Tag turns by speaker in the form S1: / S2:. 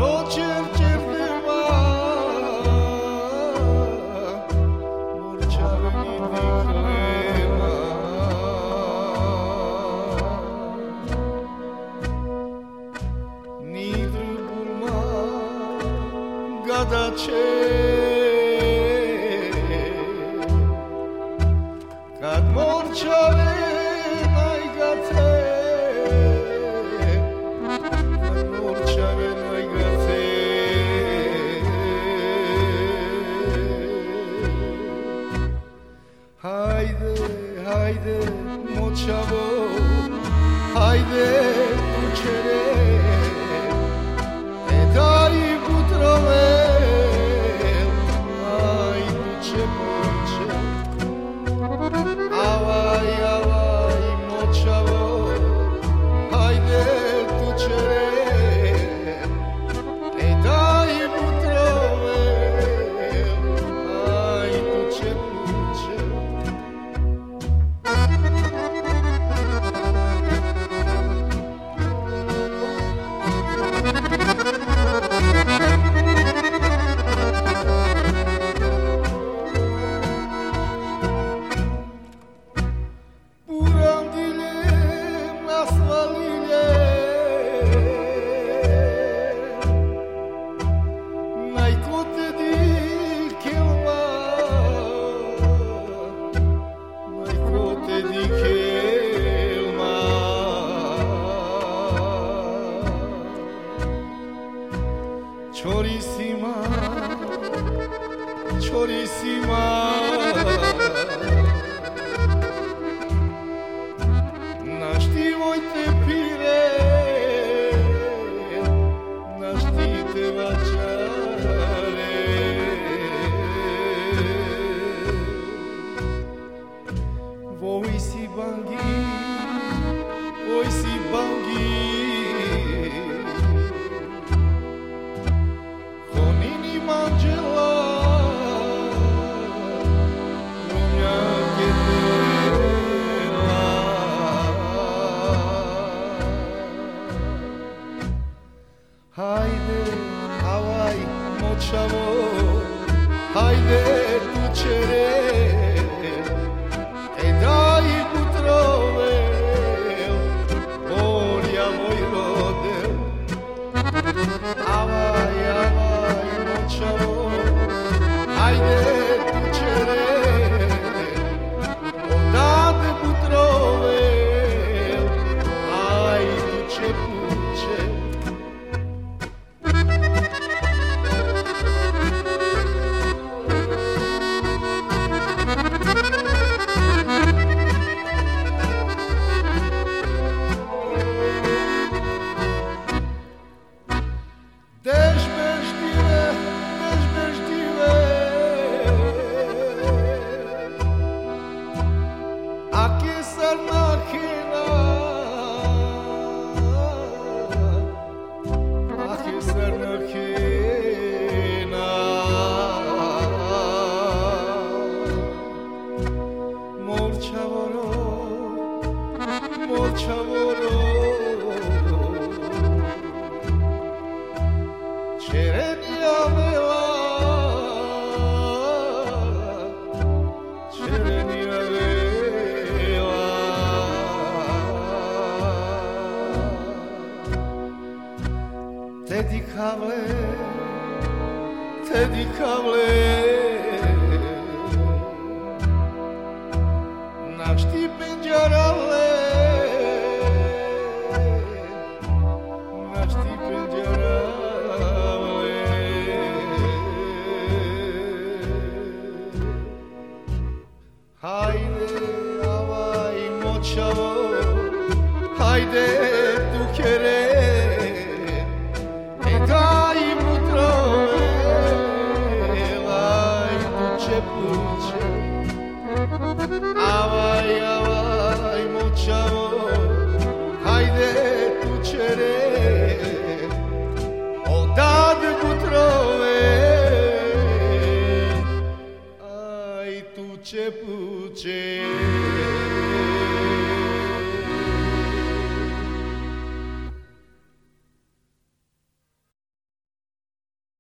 S1: Kad morčave najgate, kad morčave najgate, hajde, hajde, močavo, hajde, kućere, daj putrove, ajduće punče. Avaj, avaj, močavo, hajde tučere, daj putrove, ajduće punče. Čorisima, naštivojte pire, naštite vačare. Voj si bangi, voj si bangi, honini manđela, hajde, avaj, močavo, hajde tučere, daj putrove, orja moj rode. Avaj, avaj, močavo, hajde tučere, odade putrove, ajduće punče. Morčavoro, čerenija vela, čerenija vela. Tedi kavle, našti penđarale, našti penđarale. Hajde, avaj, močavo, hajde tukere, daj putrove, ajduće punče. Avaj, avaj, močavo, hajde tučere, odade putrove, ajduće punče.